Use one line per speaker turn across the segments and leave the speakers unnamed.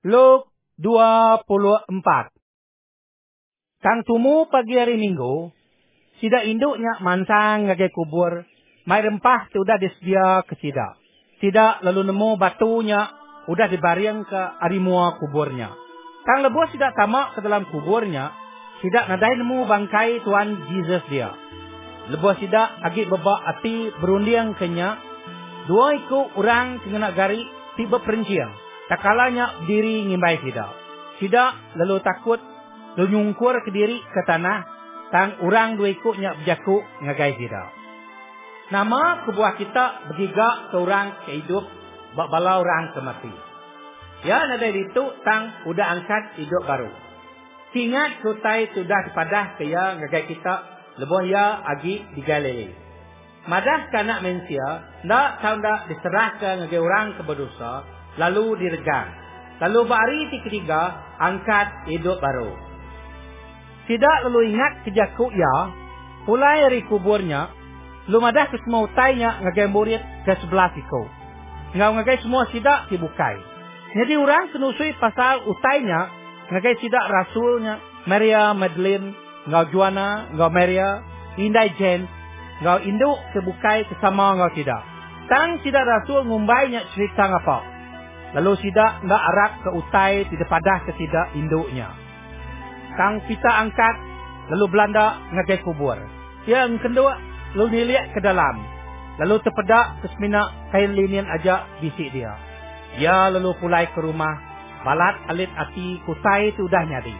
Luk 24. Kang tumu pagi hari Minggu, sida induknya mansang ngagai kubur, mai rempah tu udah disedia ke sida. Sida lalu nemu batunya, udah dibariang ke arimua kuburnya. Kang lebuh sida tamak ke dalam kuburnya, sida nadai nemu bangkai Tuhan Yesus dia. Lebuh sida agi bebak ati berundiang kenya, dua iku orang kena gari tiba perinciang. Tak kalanya diri ngimbai sida. Sida lalu takut, lalu nyungkur ke diri ke tanah, tang orang dua ikutnya berjaku ngagai sida. Nama kebuah kita bergiga ke orang ke hidup, bak bala orang ke mati. Ya nada itu tang udah angkat hidup baru. Ingat kutai sudah dipadah ke ya ngagai kita, lebuh ya agi digalili. Madah kanak manusia, ndak tahu ndak diserahkan ngagai orang ke berdosa, lalu diregang. Lalu hari ketiga, angkat hidup baru. Tidak lalu ingat kejaku ya, mulai dari kuburnya, lu madah ke semua utainya ngagai murid ke sebelah siku. Ngagai semua sidak dibukai. Jadi orang senusui pasal utainya, ngagai sidak rasulnya, Maria Magdalene, ngau Joanna, ngau Maria, Indai James, ngau induk kebukai kesama ngau tidak. Tang sidak rasul ngumbainya cerita ngapa. Lalu sida ndak arak ke utai tidak padah ke sida induknya. Kang kita angkat lalu Belanda ngagai kubur. Yang kedua lalu dilihat ke dalam. Lalu terpedak ke semina kain linen aja bisik dia. Ya lalu pulai ke rumah. Balat alit ati kutai itu dah nyadi.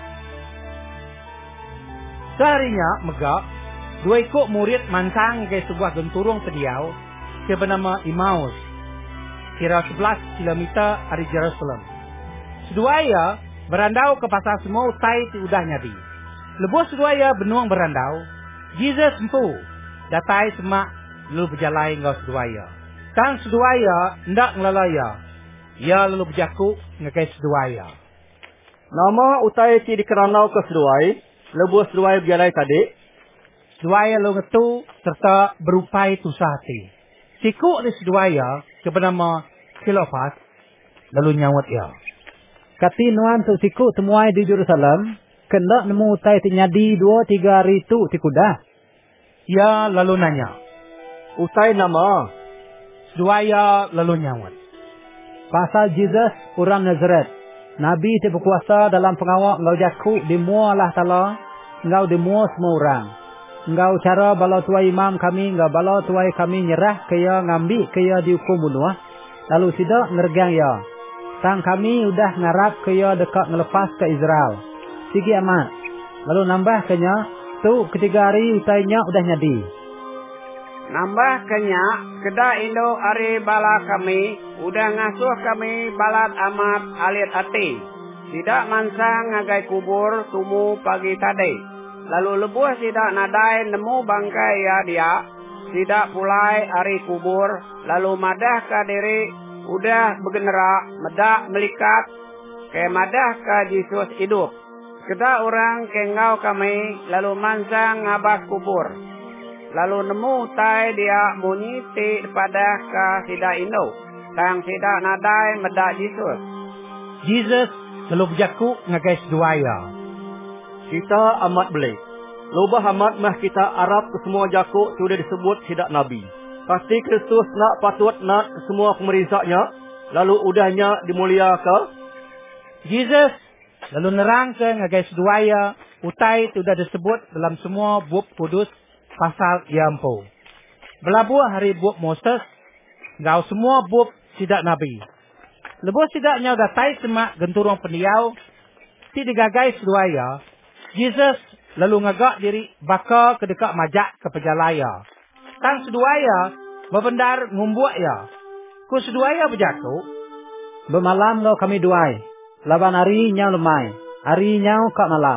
Seharinya megak dua ikut murid mansang ngagai sebuah genturung sediau ke bernama Emmaus. Kira 11 kilometer dari Jerusalem. Seduaya berandau ke pasar semua utai ti udah nyadi. Lebuh seduaya benuang berandau, Jesus empu datai semak lalu berjalai ngau seduaya. Tang seduaya ndak ngelalaya. Ia lalu berjaku ngagai seduaya.
Nama utai ti dikeranau ke seduai, lebuh seduaya berjalai tadi.
Seduaya lalu ngetu serta berupai tusati. Siku di seduaya ke bernama Kilofas lalu nyawat ya.
Kati nuan tu siku temuai di Jerusalem, kena nemu utai tinyadi 2-3 hari tu tikudah.
Ya lalu nanya.
Utai nama.
Seduaya lalu nyawat.
Pasal Jesus orang Nazaret. Nabi ti berkuasa dalam pengawak ngau jaku di mua Allah Ta'ala, ngau di mua semua orang. Ngau cara balau tuai imam kami, ngau balau tuai kami nyerah kaya ngambil kaya dihukum bunuh. Lalu sidak ngergang ya. Tang kami udah ngarap kaya dekat ngelepas ke Israel. Sigi amat. Lalu nambah kenya, tu ketiga hari utainya udah nyadi.
Nambah kenya, keda Indo ari bala kami, udah ngasuh kami balat amat alit hati. Tidak mansang ngagai kubur tumu pagi tadi. Lalu lebuh sidak nadai nemu bangkai ya dia. Tidak pulai ari kubur. Lalu madah ke diri udah bergenerak. Medak melikat. Ke madah ke Yesus hidup. Kita orang ke ngau kami. Lalu mansang ngabas kubur. Lalu nemu tai dia munyi pada ke sidak Indo. Tang sidak nadai medak Yesus.
Jesus lalu berjaku ngagai seduaya.
Kita amat belik. Lobah amat mah kita Arab ke semua jakuk sudah disebut sidak Nabi. Pasti Kristus nak patut nak ke semua pemerintahnya. Lalu udahnya dimulia ke.
Jesus lalu nerang ke ngagai seduaya. Utai sudah disebut dalam semua bab kudus pasal yampu. Belabuh hari bab Moses. Ngau semua bab sidak Nabi. Lebuh sidaknya datai semak genturung pendiau. Ti digagai seduaya. Jesus lalu ngagak diri baka ke dekat majak ke pejalaya. Tang seduaya berbendar ngumbuak ya. Ku seduaya berjaku.
Bermalam lo kami duai. Laban hari nyau lemai. Hari nyau kak malam.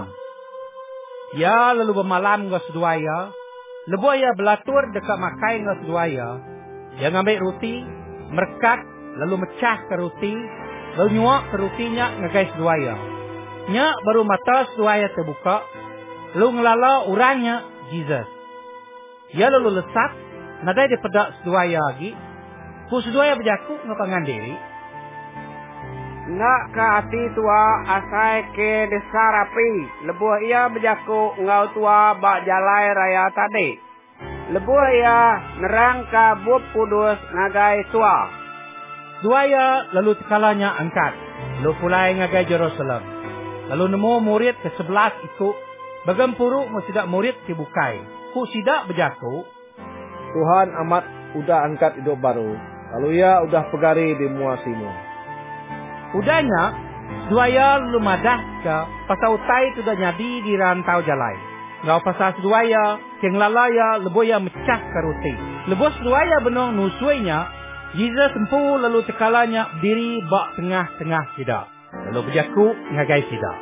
Ya lalu bermalam ngau seduaya. Lebuh ya belatur dekat makai ngau seduaya. Ya ngambil roti, merkat, lalu mecah ke roti, lalu nyuak ke rotinya ngagai seduaya. Nya baru mata seduaya terbuka, lalu ngelala urangnya Jesus. Ya lalu lesat, nadai dipedak seduaya lagi, ku seduaya berjaku ngapangan diri.
Nak ke hati tua asai ke desar api. Lebuh ia berjaku ngau tua bak jalai raya tadi. Lebuh ia nerang ke bub kudus nagai tua.
Duaya lalu tekalanya angkat. Lalu pulai ngagai Jerusalem. Lalu nemu murid ke-11 ikut. Bagempuru musidak murid dibukai. Ku sidak berjaku.
Tuhan amat udah angkat hidup baru. Lalu ia udah pegari di muasimu.
Udahnya, duaya lalu madah ke pasal utai tu dah nyadi di rantau jalai. Ngau pasal duaya, keng lalaya leboya mecah karuti. Lebos duaya benong nusuinya, Yesus sempu lalu tekalanya diri bak tengah-tengah sidak. Lalu berjaku ngagai sidak.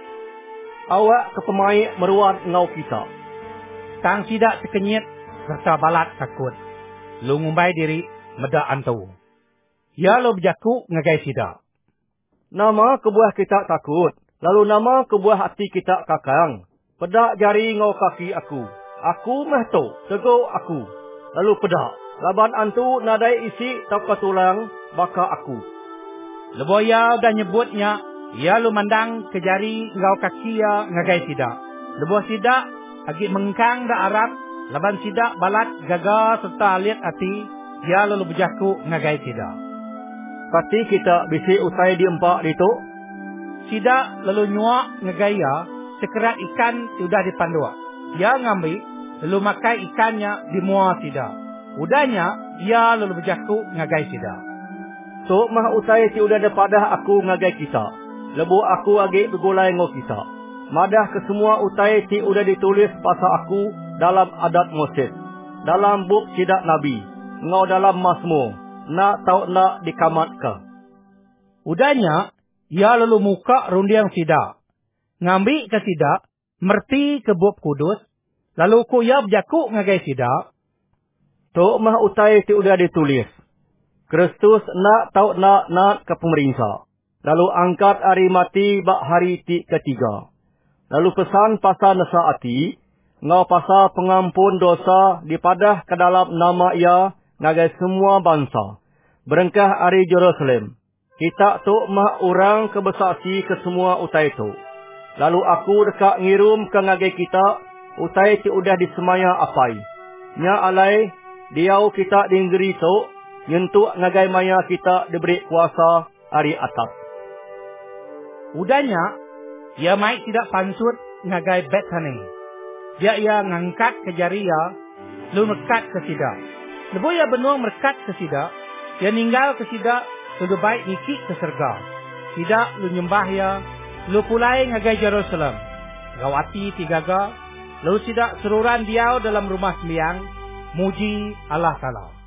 Awak kepemai meruat ngau kita.
Tang sidak terkenyit serta balat takut. Lu ngumbai diri medak antu. Ya lo berjaku ngagai sidak.
Nama kebuah kita takut. Lalu nama kebuah hati kita kakang. Pedak jari ngau kaki aku. Aku mehto, teguh aku. Lalu pedak. Laban antu nadai isi tauka tulang baka aku.
Leboya dah nyebutnya. Ya lu mandang ke jari ngau kaki ya ngagai sidak. Leboh sidak agi mengkang da Arab. Laban sidak balat gagal serta liat hati. Ya lalu berjaku ngagai sidak.
Pasti kita bisi usai diempak itu.
Sidak lalu nyuak ngegaya sekerat ikan sudah dipandua. Ia ngambil lalu makai ikannya di mua sidak. Udahnya ia lalu berjaku ngagai sidak.
So mah usai si udah depadah aku ngagai kita. Lebu aku agi bergulai ngau kita. Madah ke semua utai si udah ditulis pasal aku dalam adat Moses. Dalam buk sidak Nabi. Ngau dalam Mazmur. Nak tau nak dikamatkan.
Udahnya, ia lalu muka rundiang sidak. Ngambil ke sidak, merti ke bub kudus, lalu ku ia berjaku ngagai sidak.
Tok mah utai ti udah ditulis. Kristus nak tau nak ke pemerintah. Lalu angkat hari mati bak hari ti ketiga. Lalu pesan pasal nasa hati, ngau pasal pengampun dosa dipadah ke dalam nama ia ngagai semua bangsa. Berengkah hari Jerusalem. Kita tu mah orang kebesaksi ke semua utai tu. Lalu aku dekat ngirum ke ngagai kita, utai ti udah disemaya apai. Nya alai, diau kita dinggeri tu, nyentuk ngagai maya kita diberi kuasa hari atas.
Udahnya, ia mai tidak pansut ngagai Bethany. Dia ia ngangkat ke jari ia, lalu merekat ke sidak. Lebu ia benuang merekat ke sidak, ia ninggal ke sidak, lalu baik nikik ke serga. Sidak lu nyembah ia, lu pulai ngagai Jerusalem. Gawati tigaga, lalu sidak seruran diau dalam rumah sembiang, muji Allah Ta'ala.